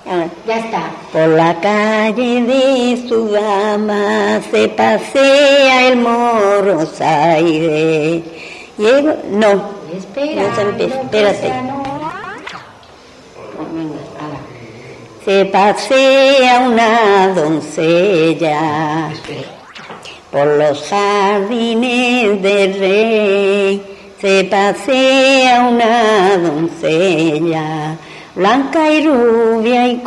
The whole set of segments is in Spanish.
Ya está. Por la calle de Sudama se pasea el Morosaide. No. Espera. No se empieza. Espérate. Se pasea una doncella por los jardines del rey. Se pasea una doncella, blanca y rubia y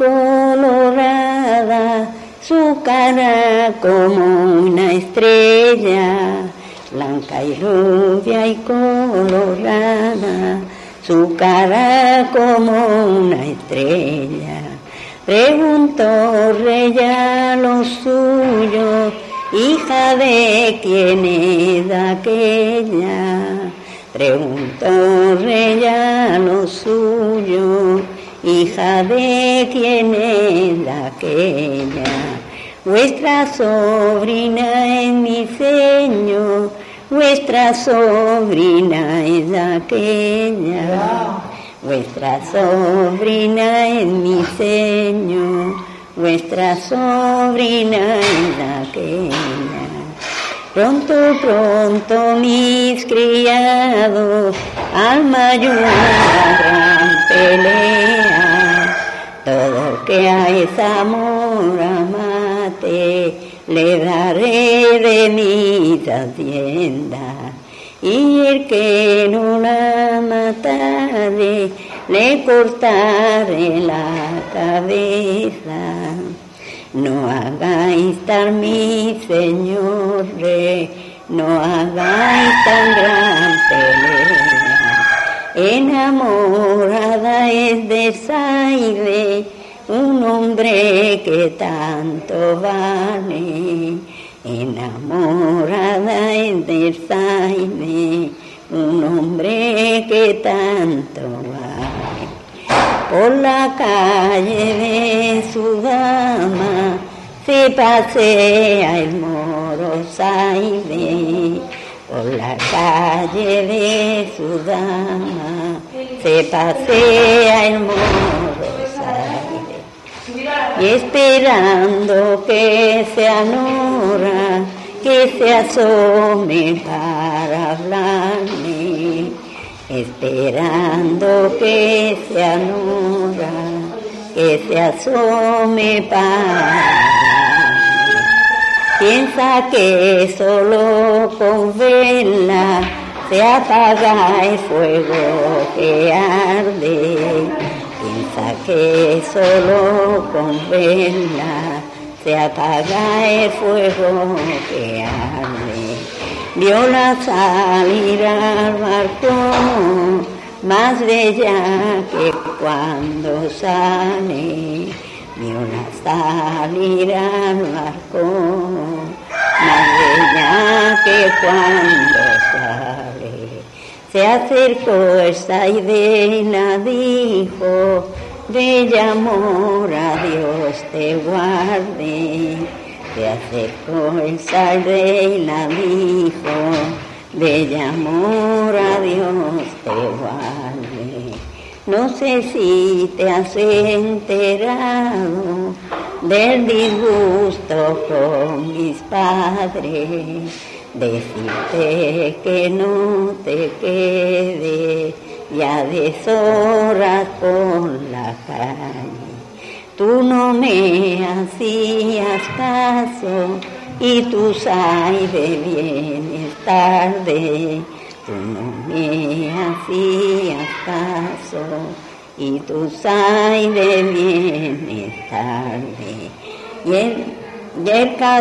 colorada, su cara como una estrella. Blanca y rubia y colorada, su cara como una estrella. Preguntó rey a los suyos, hija de quién es aquella. Preguntó rey a los suyos, hija de quién es aquella. Vuestra sobrina es mi señor, vuestra sobrina es aquella. Vuestra sobrina es mi señor, vuestra sobrina es aquella. Pronto, pronto mis criados, al mayor una gran pelea. Todo el que a esa mora mate, le daré de mis haciendas. Y el que no la matare, le cortaré la cabeza. No hagáis tal mi señor rey, no hagáis tan gran pelea. Enamorada es de Saide, un hombre que tanto vale. Enamorada es de Saide, un hombre que tanto vale. Por la calle de Sudama se pasea el Morosaide. Por la calle de Sudama se pasea el Morosaide. Y esperando que sea Nora, que se asome para hablarme. Esperando que sea Nora, que se asome para hablarme. Piensa que solo con vela se apaga el fuego que arde. Piensa que solo con vela se apaga el fuego que arde. Viola salir al balcón, más bella que cuando sale. Viola salir al balcón, más bella que cuando sale. Se acercó esa idea, dijo, bella mora, Dios te guarde. Se acercó esa idea, dijo, bella mora, Dios te guarde. No sé si te has enterado del disgusto con mis padres. Decirte que no te quedes ya deshoras por la calle. Tú no me hacías caso y tú Saide vienes tarde. Tú no me hacías caso y tú Saide vienes tarde. Y el